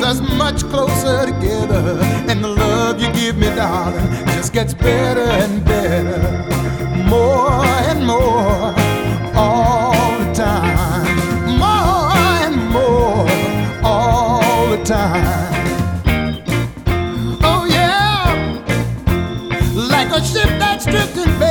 us much closer together. And the love you give me, darling, just gets better and better, more and more, all the time, more and more, all the time. Oh yeah, like a ship that's drifting, baby.